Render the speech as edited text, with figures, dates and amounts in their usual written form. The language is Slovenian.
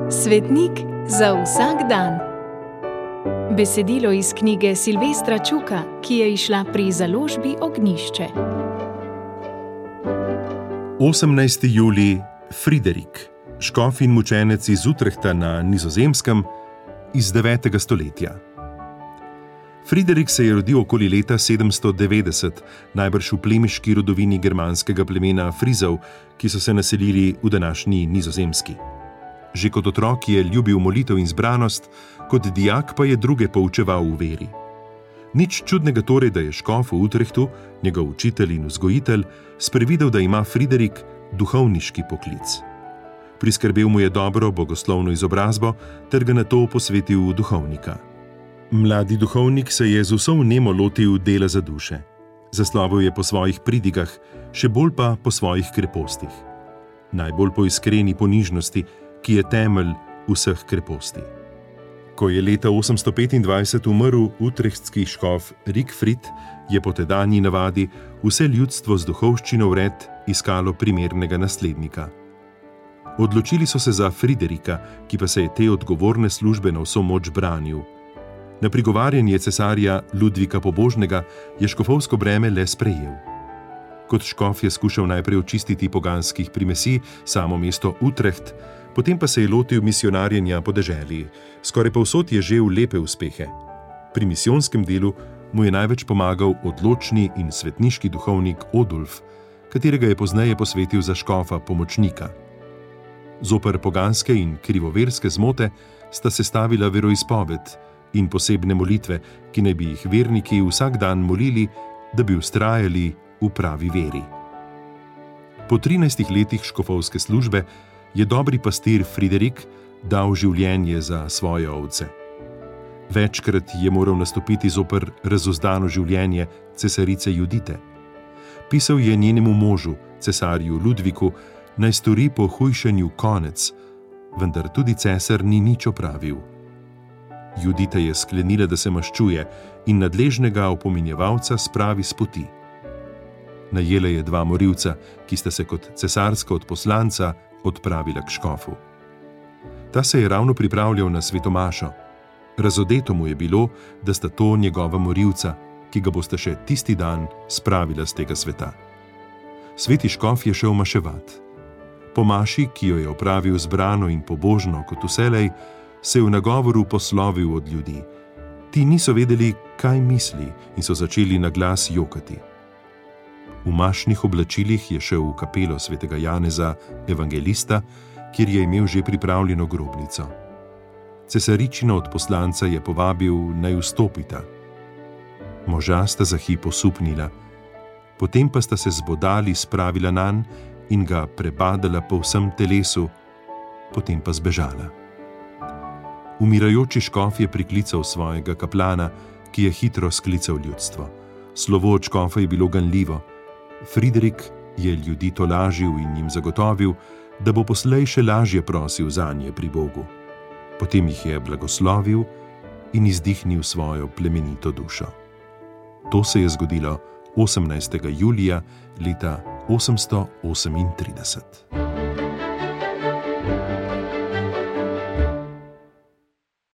Svetnik za vsak dan. Besedilo iz knjige Silvestra Čuka, ki je izšla pri založbi Ognjišče. 18. julij, Friderik, škof in mučenec iz Utrehta na Nizozemskem iz 9. stoletja. Friderik se je rodil okoli leta 790, najbrž v plemiški rodovini germanskega plemena Frizov, ki so se naselili v današnji Nizozemski. Že kot otrok je ljubil molitev in zbranost, kot dijak pa je druge poučeval v veri. Nič čudnega torej, da je škof v Utrehtu, njegov učitelj in vzgojitelj, sprevidel, da ima Friderik duhovniški poklic. Priskrbel mu je dobro bogoslovno izobrazbo ter ga nato posvetil v duhovnika. Mladi duhovnik se je z vso vnemo lotil dela za duše. Zaslovel je po svojih pridigah, še bolj pa po svojih krepostih. Najbolj po iskreni ponižnosti, ki je temelj vseh kreposti. Ko je leta 825 umrl utrechtski škof Rigfrid, je po tedanji navadi vse ljudstvo z duhovščino vred iskalo primernega naslednika. Odločili so se za Friderika, ki pa se je te odgovorne službe na vso moč branil. Na prigovarjanje cesarja Ludvika Pobožnega je škofovsko breme le sprejel. Kot škof je skušal najprej očistiti poganskih primesi samo mesto Utrecht, potem pa se je lotil misijonarjenja po deželi. Skoraj povsod je žel lepe uspehe. Pri misijonskem delu mu je največ pomagal odločni in svetniški duhovnik Odulf, katerega je pozneje posvetil za škofa pomočnika. Zoper poganske in krivoverske zmote sta sestavila veroizpoved in posebne molitve, ki naj bi jih verniki vsak dan molili, da bi vztrajali v pravi veri. Po 13 letih škofovske službe je dobri pastir Friderik dal življenje za svoje ovce. Večkrat je moral nastopiti zoper razuzdano življenje cesarice Judite. Pisal je njenemu možu, cesarju Ludviku, naj stori po hujšanju konec, vendar tudi cesar ni nič opravil. Judita je sklenila, da se maščuje in nadležnega opominjevalca spravi s poti. Najela je 2 morilca, ki sta se kot cesarska odposlanca odpravila k škofu. Ta se je ravno pripravljal na svetomašo. Razodeto mu je bilo, da sta to njegova morilca, ki ga bosta še tisti dan spravila z tega sveta. Sveti škof je šel maševat. Po maši, ki jo je opravil zbrano in pobožno kot vselej, se je v nagovoru poslovil od ljudi. Ti niso vedeli, kaj misli, in so začeli na glas jokati. V mašnih oblačilih je šel v kapelo svetega Janeza evangelista, kjer je imel že pripravljeno grobnico. Cesaričina odposlanca je povabil, naj vstopita. Moža sta za hip osupnila, potem pa sta se zbodali spravila nanj in ga prebadala po vsem telesu, potem pa zbežala. Umirajoči škof je priklical svojega kaplana, ki je hitro sklical ljudstvo. Slovo od škofa je bilo ganljivo. Friderik je ljudi tolažil in jim zagotovil, da bo poslej še lažje prosil zanje pri Bogu. Potem jih je blagoslovil in izdihnil svojo plemenito dušo. To se je zgodilo 18. julija leta 838.